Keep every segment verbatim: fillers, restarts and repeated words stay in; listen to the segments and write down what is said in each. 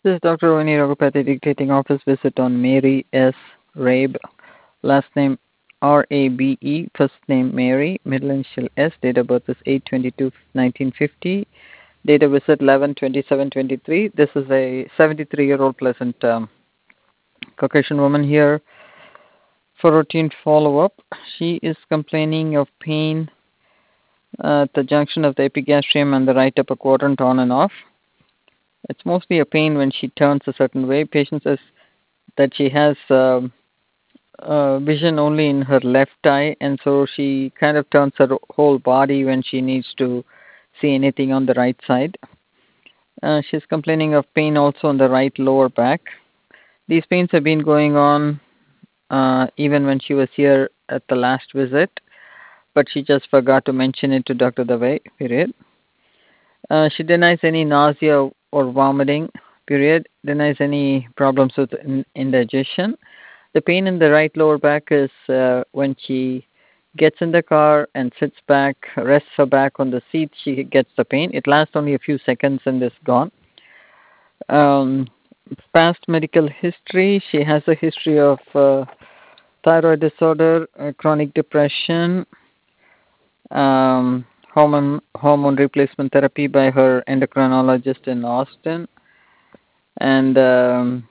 This is Doctor Rohini Raghupathy dictating office visit on Mary S. Rabe, last name R A B E, first name Mary, middle initial S, date of birth is eight twenty-two nineteen fifty, date of visit eleven twenty-seven twenty-three. This is a seventy-three-year-old pleasant um, Caucasian woman here for routine follow-up. She is complaining of pain uh, at the junction of the epigastrium and the right upper quadrant on and off. It's mostly a pain when she turns a certain way. Patient says that she has um, uh, vision only in her left eye, and so she kind of turns her whole body when she needs to see anything on the right side. Uh, she's complaining of pain also on the right lower back. These pains have been going on uh, even when she was here at the last visit, but she just forgot to mention it to Doctor Dave, period. Uh, she denies any nausea or vomiting, period. Denies any problems with in- indigestion. The pain in the right lower back is uh, when she gets in the car and sits back, rests her back on the seat, she gets the pain. It lasts only a few seconds and is gone. Um, past medical history, she has a history of uh, thyroid disorder, uh, chronic depression, um, hormone hormone replacement therapy by her endocrinologist in Austin, and um,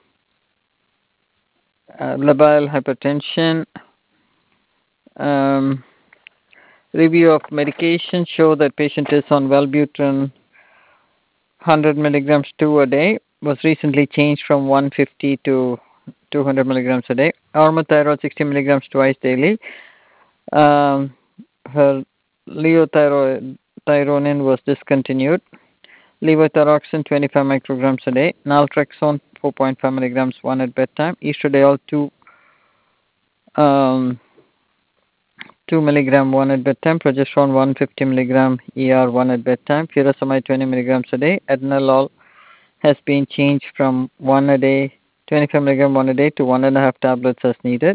uh, labile hypertension. Um, review of medication show that patient is on Wellbutrin one hundred milligrams two a day. Was recently changed from one hundred fifty to two hundred milligrams a day. Ormothyroid sixty milligrams twice daily. Um, her leothyroid thyronin was discontinued. Levothyroxine twenty-five micrograms a day. Naltrexone four point five milligrams one at bedtime. Estradiol two um, two milligram one at bedtime. Progesterone one hundred fifty milligram E R one at bedtime. Furosemide twenty milligrams a day. Atenolol has been changed from one a day, twenty-five milligram one a day to one and a half tablets as needed.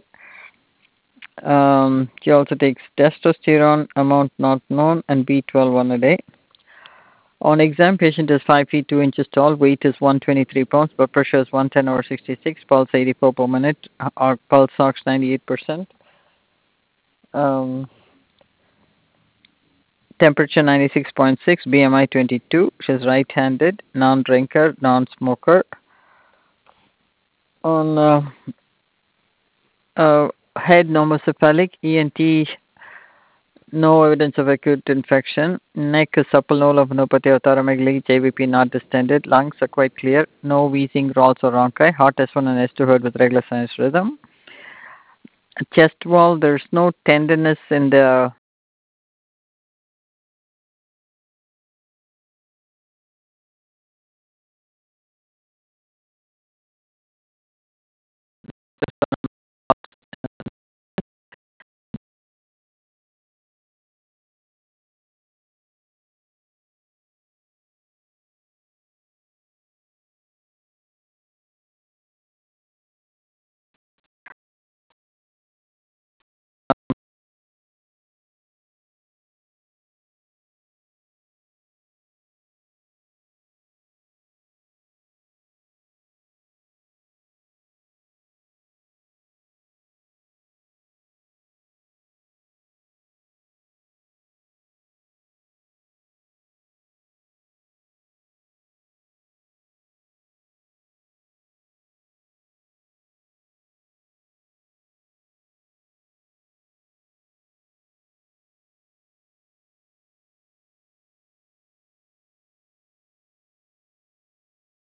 Um, she also takes testosterone, amount not known, and B twelve one a day. On exam, patient is five feet two inches tall, weight is one hundred twenty-three pounds, blood pressure is one ten over sixty-six, pulse eighty-four per minute, or pulse ox ninety-eight percent. Um, temperature ninety-six point six, B M I twenty-two. She's right-handed, non-drinker, non-smoker. On uh, uh, head normocephalic, E N T, no evidence of acute infection. Neck is supple, no lymphadenopathy or thoramegaly, J V P not distended. Lungs are quite clear, no wheezing, rolls or rhonchi. Heart S one and S two heard with regular sinus rhythm. Chest wall, there's no tenderness in the